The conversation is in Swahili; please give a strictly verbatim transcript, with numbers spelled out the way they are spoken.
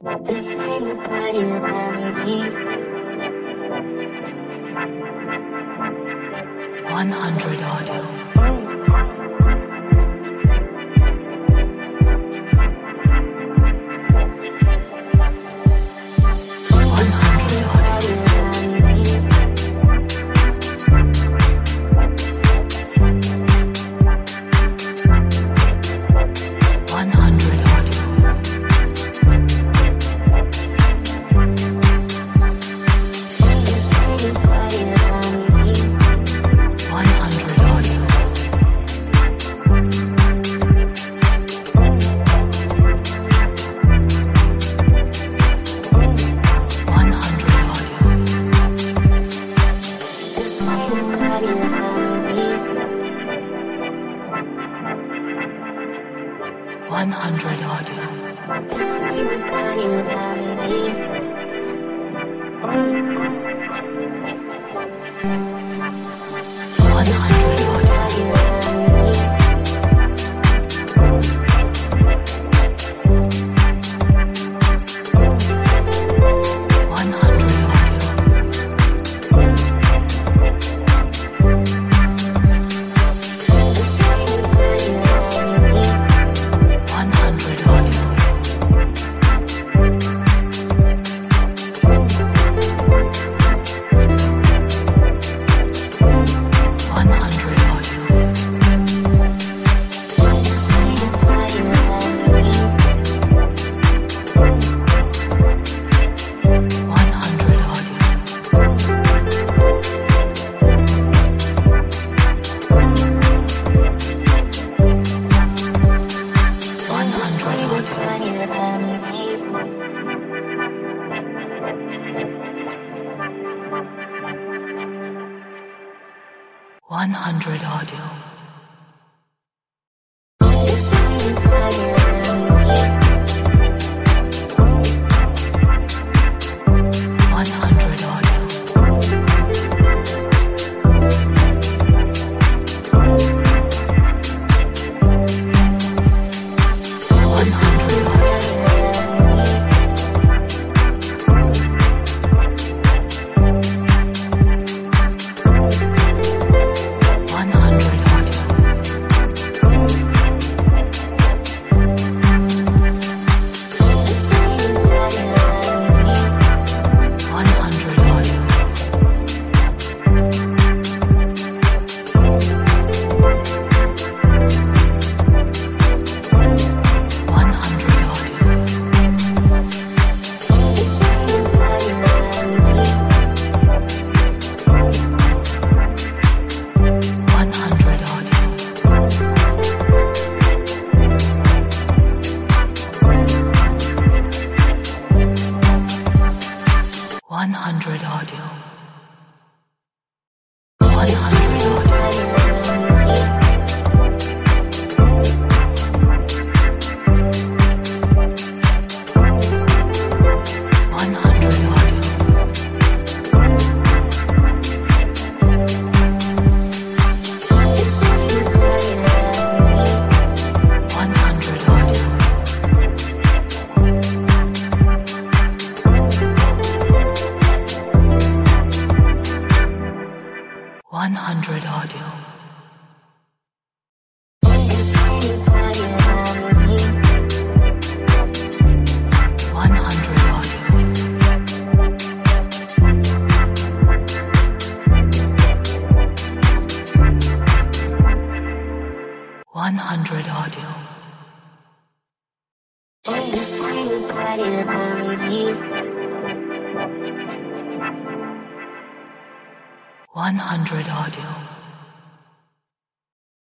This ain't a party around me. one hundred audio. one hundred audio. This ain't a party around me. one hundred audio. one hundred audio. one hundred audio. one hundred one hundred audio. one hundred audio. one hundred audio. This ain't a party around me. one hundred audio.